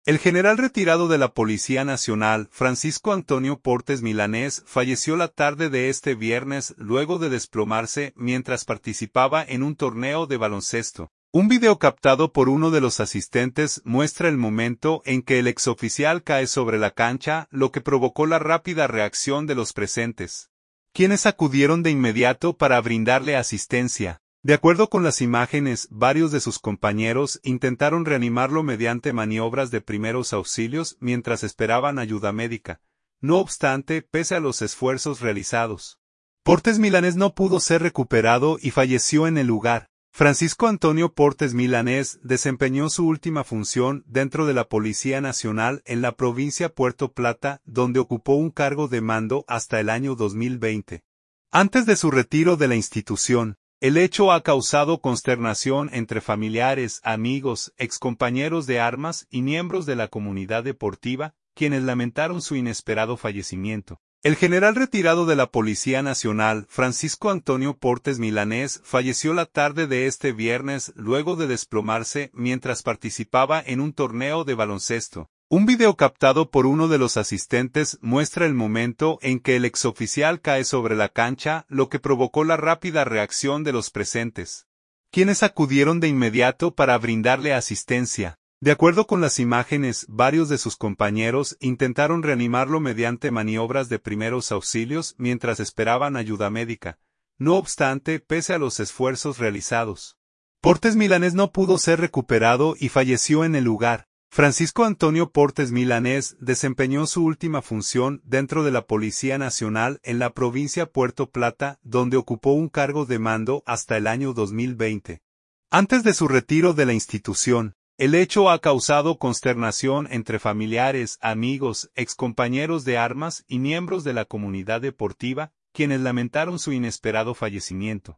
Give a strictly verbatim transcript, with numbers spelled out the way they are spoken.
El general retirado de la Policía Nacional, Francisco Antonio Portes Milanés, falleció la tarde de este viernes luego de desplomarse mientras participaba en un torneo de baloncesto. Un video captado por uno de los asistentes muestra el momento en que el exoficial cae sobre la cancha, lo que provocó la rápida reacción de los presentes, quienes acudieron de inmediato para brindarle asistencia. De acuerdo con las imágenes, varios de sus compañeros intentaron reanimarlo mediante maniobras de primeros auxilios mientras esperaban ayuda médica. No obstante, pese a los esfuerzos realizados, Portes Milanés no pudo ser recuperado y falleció en el lugar. Francisco Antonio Portes Milanés desempeñó su última función dentro de la Policía Nacional en la provincia Puerto Plata, donde ocupó un cargo de mando hasta el año dos mil veinte. Antes de su retiro de la institución, el hecho ha causado consternación entre familiares, amigos, excompañeros de armas y miembros de la comunidad deportiva, quienes lamentaron su inesperado fallecimiento. El general retirado de la Policía Nacional, Francisco Antonio Portes Milanés, falleció la tarde de este viernes luego de desplomarse mientras participaba en un torneo de baloncesto. Un video captado por uno de los asistentes muestra el momento en que el exoficial cae sobre la cancha, lo que provocó la rápida reacción de los presentes, quienes acudieron de inmediato para brindarle asistencia. De acuerdo con las imágenes, varios de sus compañeros intentaron reanimarlo mediante maniobras de primeros auxilios mientras esperaban ayuda médica. No obstante, pese a los esfuerzos realizados, Portes Milanés no pudo ser recuperado y falleció en el lugar. Francisco Antonio Portes Milanés desempeñó su última función dentro de la Policía Nacional en la provincia Puerto Plata, donde ocupó un cargo de mando hasta el año dos mil veinte. Antes de su retiro de la institución, el hecho ha causado consternación entre familiares, amigos, excompañeros de armas y miembros de la comunidad deportiva, quienes lamentaron su inesperado fallecimiento.